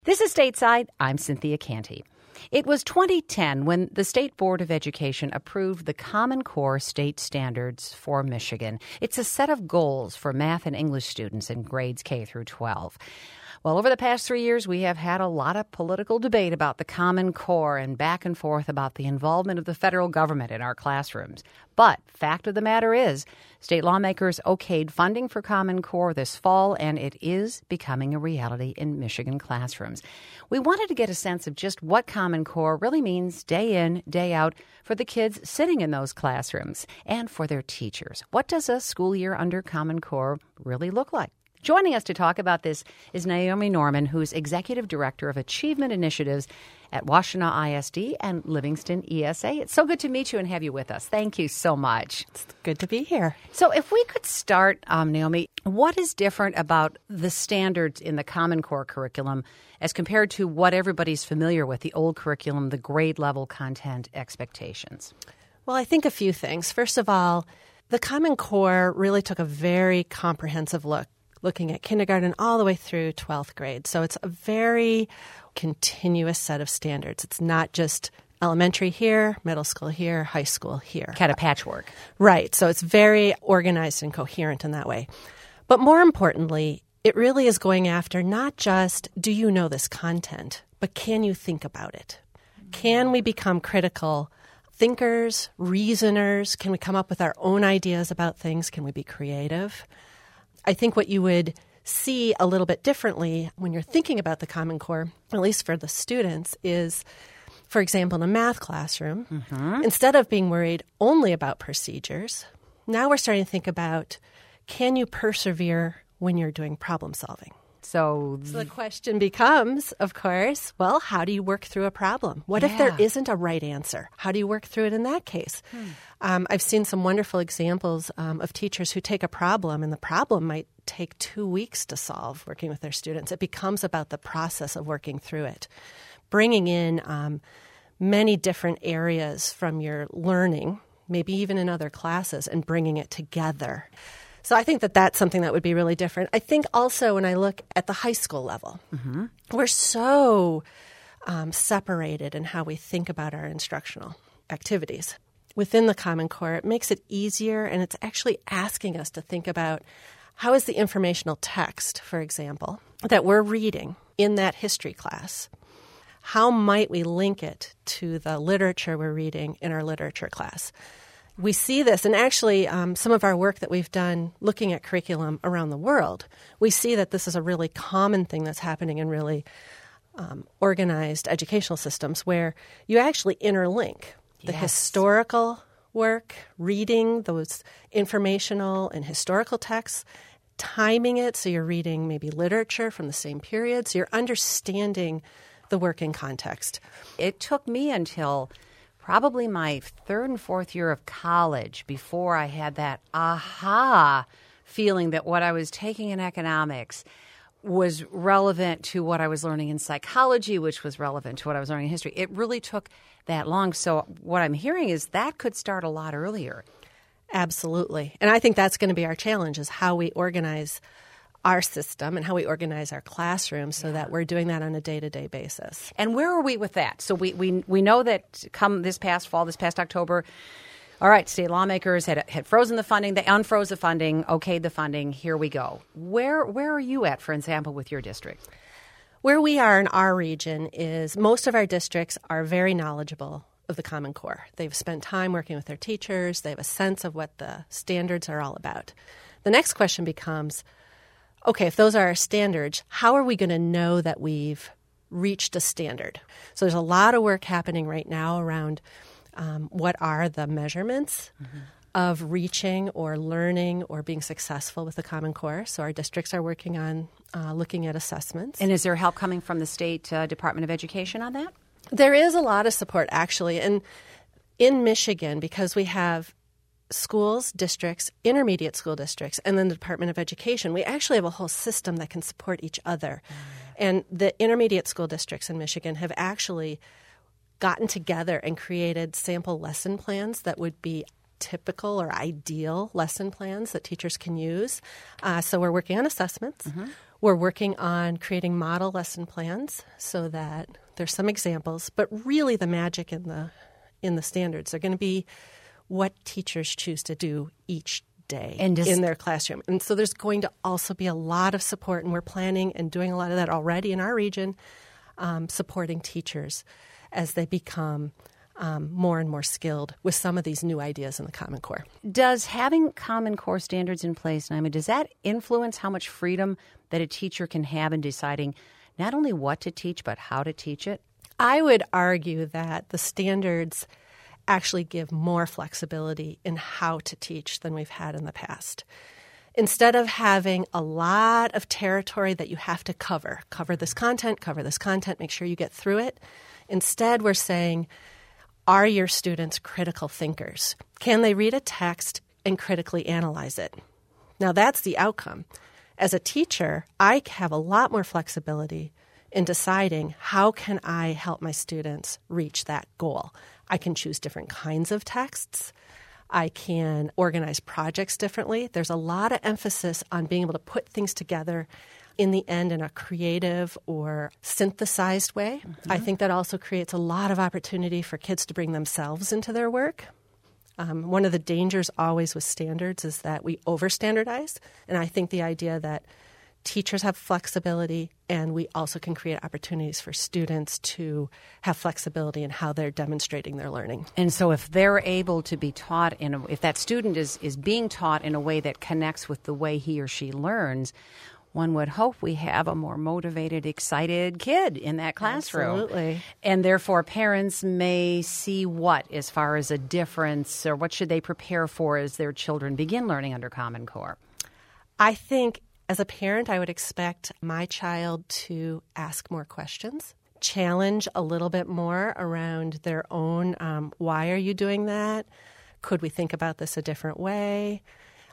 This is Stateside. I'm Cynthia Canty. It was 2010 when the State Board of Education approved the Common Core state standards for Michigan. It's a set of goals for math and English students in grades K through 12. Well, over the past 3 years, we have had a lot of political debate about the Common Core and back and forth about the involvement of the federal government in our classrooms. But fact of the matter is, state lawmakers okayed funding for Common Core this fall, and it is becoming a reality in Michigan classrooms. We wanted to get a sense of just what Common Core really means day in, day out for the kids sitting in those classrooms and for their teachers. What does a school year under Common Core really look like? Joining us to talk about this is Naomi Norman, who's Executive Director of Achievement Initiatives at Washtenaw ISD and Livingston ESA. It's so good to meet you and have you with us. Thank you so much. It's good to be here. So if we could start, Naomi, what is different about the standards in the Common Core curriculum as compared to what everybody's familiar with, the old curriculum, the grade level content expectations? Well, I think a few things. First of all, the Common Core really took a very comprehensive look, looking at kindergarten all the way through 12th grade. So it's a very continuous set of standards. It's not just elementary here, middle school here, high school here. Kind of patchwork. Right. So it's very organized and coherent in that way. But more importantly, it really is going after not just, do you know this content, but can you think about it? Can we become critical thinkers, reasoners? Can we come up with our own ideas about things? Can we be creative? I think what you would see a little bit differently when you're thinking about the Common Core, at least for the students, is, for example, in a math classroom, instead of being worried only about procedures, now we're starting to think about, can you persevere when you're doing problem solving? So the question becomes, of course, well, how do you work through a problem? What if there isn't a right answer? How do you work through it in that case? I've seen some wonderful examples of teachers who take a problem, and the problem might take 2 weeks to solve working with their students. It becomes about the process of working through it, bringing in many different areas from your learning, maybe even in other classes, and bringing it together. So I think that that's something that would be really different. I think also when I look at the high school level, we're so separated in how we think about our instructional activities. Within the Common Core, it makes it easier, and it's actually asking us to think about how is the informational text, for example, that we're reading in that history class, how might we link it to the literature we're reading in our literature class? We see this, and actually some of our work that we've done looking at curriculum around the world, we see that this is a really common thing that's happening in really organized educational systems where you actually interlink the historical work, reading those informational and historical texts, timing it so you're reading maybe literature from the same period, so you're understanding the work in context. It took me until probably my third and fourth year of college before I had that aha feeling that what I was taking in economics was relevant to what I was learning in psychology, which was relevant to what I was learning in history. It really took that long. So what I'm hearing is that could start a lot earlier. Absolutely. And I think that's going to be our challenge, is how we organize our system and how we organize our classrooms so that we're doing that on a day-to-day basis. And where are we with that? So we know that come this past fall, this past October, all right, state lawmakers had frozen the funding. They unfroze the funding, okayed the funding. Here we go. Where are you at, for example, with your district? Where we are in our region is most of our districts are very knowledgeable of the Common Core. They've spent time working with their teachers. They have a sense of what the standards are all about. The next question becomes, okay, if those are our standards, how are we going to know that we've reached a standard? So there's a lot of work happening right now around what are the measurements of reaching or learning or being successful with the Common Core. So our districts are working on looking at assessments. And is there help coming from the State Department of Education on that? There is a lot of support, actually. And in Michigan, because we have schools, districts, intermediate school districts, and then the Department of Education, we actually have a whole system that can support each other. And the intermediate school districts in Michigan have actually gotten together and created sample lesson plans that would be typical or ideal lesson plans that teachers can use. So we're working on assessments. We're working on creating model lesson plans so that there's some examples, but really the magic in the standards are going to be what teachers choose to do each day in their classroom. And so there's going to also be a lot of support, and we're planning and doing a lot of that already in our region, supporting teachers as they become more and more skilled with some of these new ideas in the Common Core. Does having Common Core standards in place, Naima, does that influence how much freedom that a teacher can have in deciding not only what to teach, but how to teach it? I would argue that the standards actually give more flexibility in how to teach than we've had in the past. Instead of having a lot of territory that you have to cover this content, make sure you get through it. Instead, we're saying, are your students critical thinkers? Can they read a text and critically analyze it? Now, that's the outcome. As a teacher, I have a lot more flexibility in deciding how can I help my students reach that goal. I can choose different kinds of texts. I can organize projects differently. There's a lot of emphasis on being able to put things together in the end in a creative or synthesized way. Mm-hmm. I think that also creates a lot of opportunity for kids to bring themselves into their work. One of the dangers always with standards is that we over-standardize, and I think the idea that teachers have flexibility, and we also can create opportunities for students to have flexibility in how they're demonstrating their learning. And so if they're able to be taught, if that student is being taught in a way that connects with the way he or she learns, one would hope we have a more motivated, excited kid in that classroom. Absolutely. And therefore, parents may see what as far as a difference, or what should they prepare for as their children begin learning under Common Core? I think as a parent, I would expect my child to ask more questions, challenge a little bit more around their own, why are you doing that? Could we think about this a different way?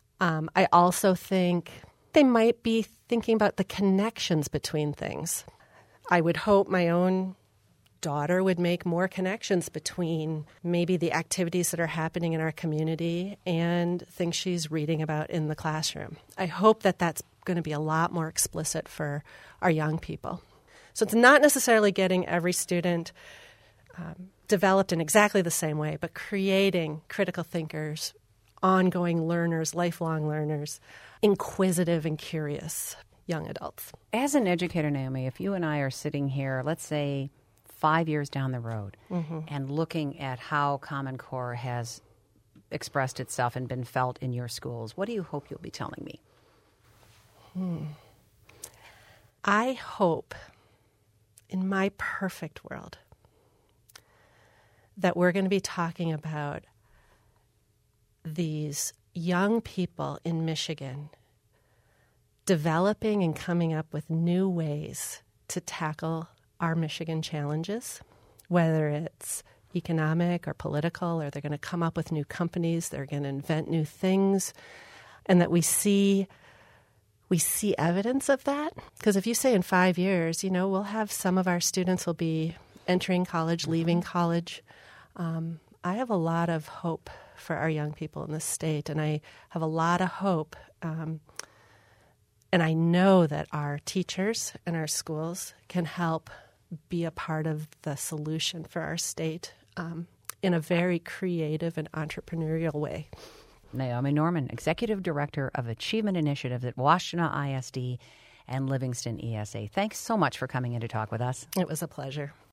I also think they might be thinking about the connections between things. I would hope my own daughter would make more connections between maybe the activities that are happening in our community and things she's reading about in the classroom. I hope that that's going to be a lot more explicit for our young people. So it's not necessarily getting every student developed in exactly the same way, but creating critical thinkers, ongoing learners, lifelong learners, inquisitive and curious young adults. As an educator, Naomi, if you and I are sitting here, let's say 5 years down the road, mm-hmm. and looking at how Common Core has expressed itself and been felt in your schools, what do you hope you'll be telling me? I hope, in my perfect world, that we're going to be talking about these young people in Michigan developing and coming up with new ways to tackle our Michigan challenges, whether it's economic or political, or they're going to come up with new companies, they're going to invent new things, and that we see evidence of that. Because if you say in 5 years, we'll have some of our students will be entering college, leaving college. I have a lot of hope for our young people in this state, and I have a lot of hope. And I know that our teachers and our schools can help be a part of the solution for our state in a very creative and entrepreneurial way. Naomi Norman, Executive Director of Achievement Initiatives at Washtenaw ISD and Livingston ESA. Thanks so much for coming in to talk with us. It was a pleasure.